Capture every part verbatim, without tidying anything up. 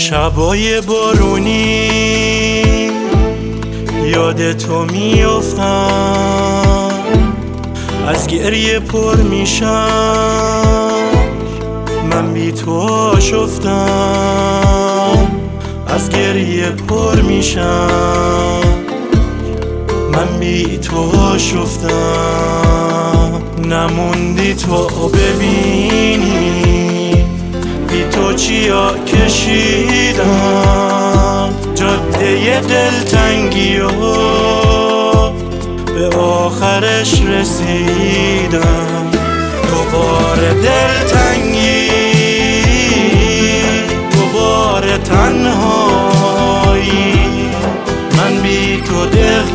شبای بارونی یاد تو میافتم، از گریه پر میشم، من بی تو آشفتم. از گریه پر میشم، من بی تو آشفتم. نموندی تو ببینی، بی تو چیا کشیدم. جاده دلتنگی و به آخرش رسیدم. دوباره دلتنگی، دوباره تنهایی، من بی تو دق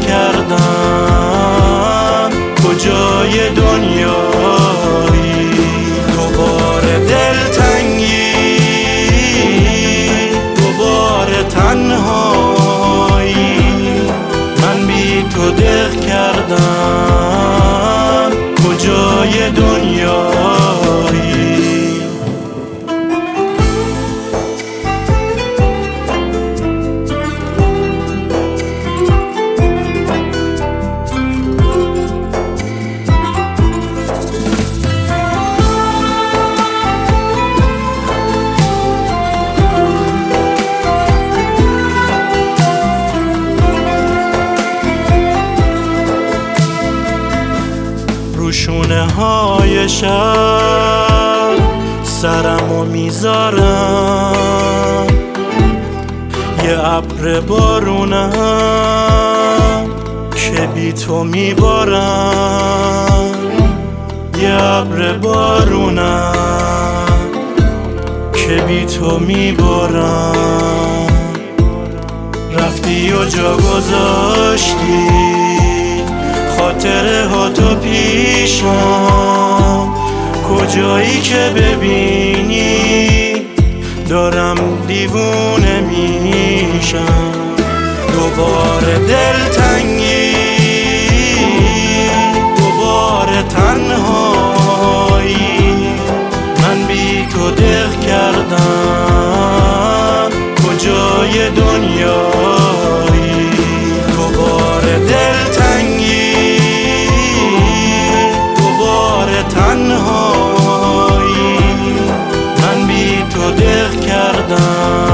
کردم کجای دنیایی. دوباره دلتنگی، دوباره تنهایی، من بی تو دق کردم کجای دنیایی. شونه های شب سرمو میذارم، یه ابر بارونم که بی تو میبارم. یه ابر بارونم که بی تو میبارم. رفتی و جا گذاشتی خاطره ها تو پیشم، کجایی که ببینی دارم دیوونه میشم. دوباره دلتنگی، دوباره تنهایی، من بی تو دق کردم کجای دنیایی. دوباره دلتنگی، تنهایی، من بی تو دق کردم